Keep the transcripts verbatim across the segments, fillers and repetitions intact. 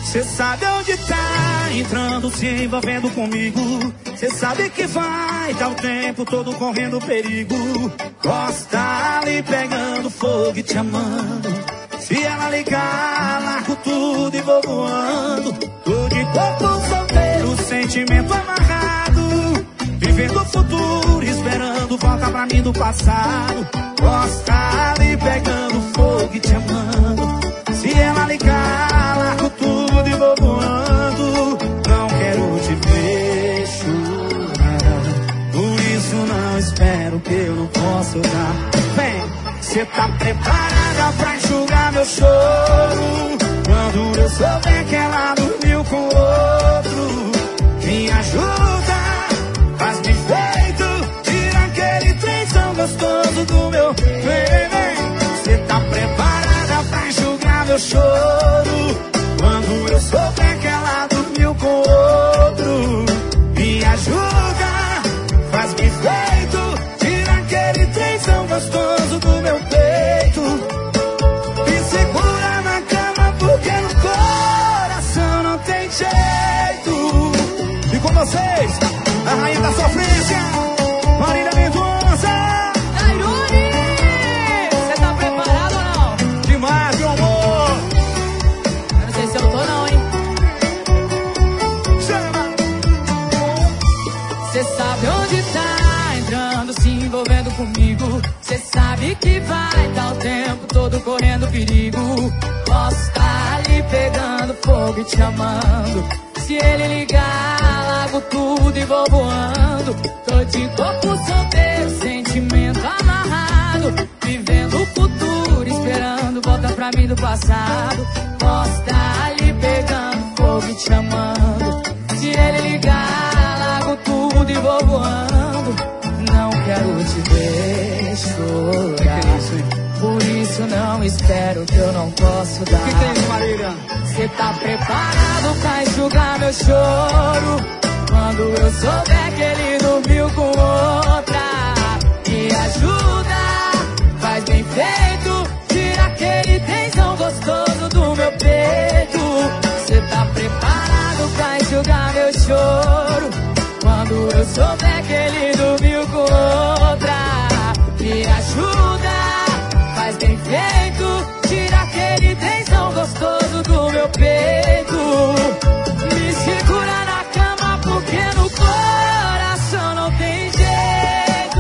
Cê sabe onde tá, entrando, se envolvendo comigo. Cê sabe que vai, tá o tempo todo correndo perigo. Gosta ali pegando fogo e te amando. Se ela ligar, largo tudo e vou voando. Tô de corpo solteiro, sentimento amarrado, vivendo o futuro, esperando volta pra mim do passado. Gosta ali pegando fogo e te amando. Se ela ligar, largo tudo e vou voando. Não quero te ver chorar, por isso não espero que eu não posso dar. Vem, cê tá preparada pra enxugar meu choro? Quando eu souber que ela dormiu com outro, me ajuda, faz-me feito, tira aquele trem tão gostoso do meu. Vem, vem, cê tá preparada pra enxugar meu choro? Quando eu souber que ela dormiu com outro, me ajuda, faz-me feito, tira aquele trem tão gostoso do meu peito. Me segura na cama porque no coração não tem jeito. E com vocês, a rainha da sofrência, Marília Mendonça. Tairone, você tá preparado ou não? Demais, meu amor. Eu não sei se eu tô não, hein? Chama. Cê sabe onde tá, entrando, se envolvendo comigo. Cê sabe que vai, tá o tempo todo correndo perigo. Posso tá ali pegando fogo e te amando. Se ele ligar, largo tudo e vou voando. Tô de corpo solteiro, sentimento amarrado, vivendo o futuro, esperando volta pra mim do passado. Posso tá ali pegando fogo e te amando. Se ele ligar, largo tudo e vou voando. Não quero te ver chorar, por isso não espero que eu não posso dar. O que tem, Marília? Cê tá preparado pra enxugar meu choro? Quando eu souber que ele dormiu com outra, me ajuda, faz bem feito, tira aquele tensão gostoso do meu peito. Cê tá preparado pra enxugar meu choro? Quando eu souber que ele dormiu com outra, me ajuda, faz bem feito, tira aquele tensão gostoso do meu peito. Me segura na cama porque no coração não tem jeito.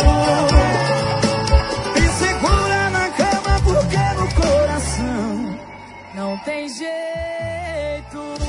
Me segura na cama porque no coração não tem jeito.